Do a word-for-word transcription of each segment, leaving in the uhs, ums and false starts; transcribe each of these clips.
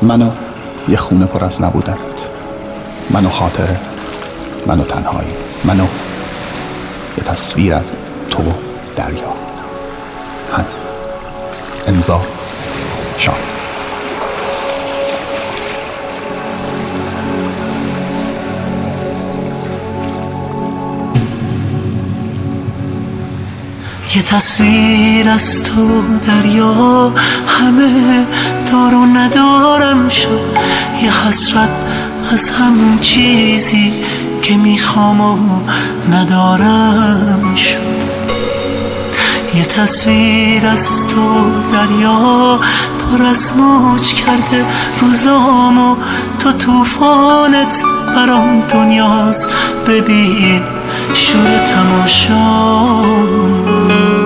منو یه خونه پر از نبودنت، منو خاطره، منو تنهایی، منو یه تصویر از تو و دریا. هم امضا شام. یه تصویر از تو دریا، همه دار و ندارم شد. یه حسرت از همون چیزی که میخوام و ندارم شد. یه تصویر از تو دریا، پر از موج کرده روزام و تو توفانت برام دنیاست. ببین شور تماشام،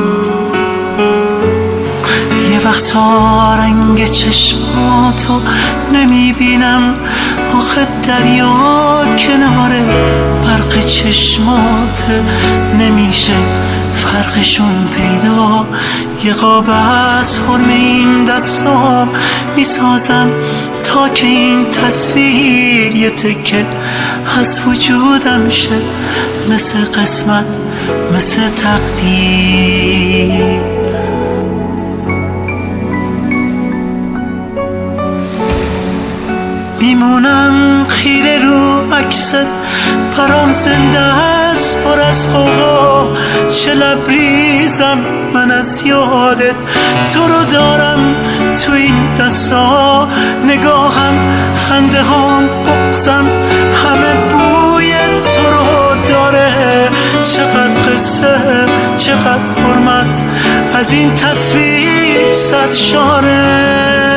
یه وقتا رنگ چشماتو نمیبینم، آخه دریا کنار برق چشمات نمیشه فرقشون پیدا. یه قاب از حرم این دستام میسازم تا که این تصویر یه تکه از وجودم شه، مثل قسمت، مثل تقدیر. میمونم خیره رو عکست، برام زنده است پر از غوغا. چه لبریزم من از یادت، تو رو دارم تو این دستا. نگاهم، خنده هام، بغضم، همه بوی تو رو داره. چقدر قصه، چقدر حرمت از این تصویر صد شاره.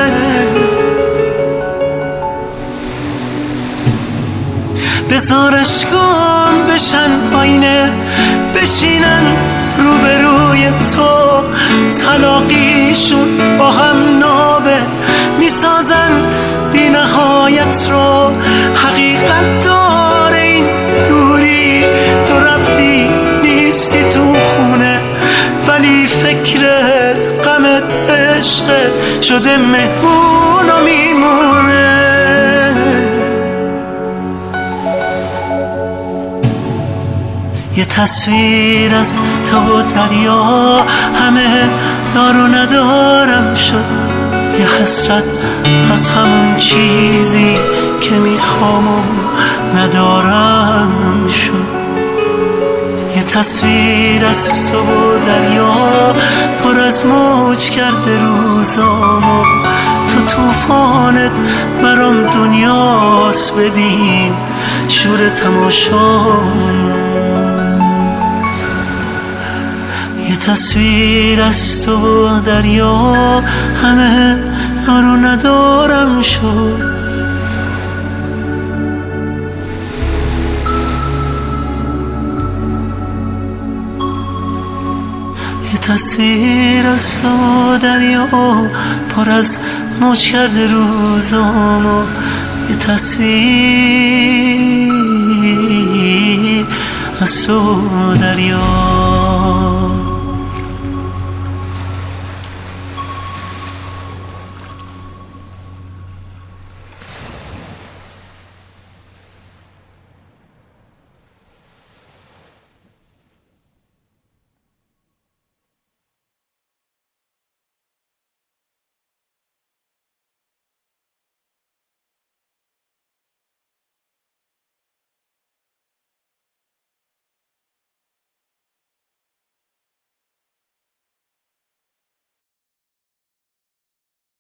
بذار اشکام بشن آینه، بشینن روبروی تو. تلاقیشون با هم نابه، میسازن بی نهایت رو. حقیقت داره این دوری، تو رفتی نیستی تو خونه، ولی فکرت، غمت، عشقت شده مهمون و میمونه. یه تصویر از تو و دریا، همه دار و ندارم شد. یه حسرت از همون چیزی که میخوام و ندارم شد. یه تصویر از تو و دریا، پر از موج کرده روزام و تو توفانت برام دنیاست. ببین شور تماشام، یه تصویر از تو دریا، همه دار و ندارم شد. یه تصویر از تو دریا، پر از موج کرده روزام و یه تصویر از تو دریا.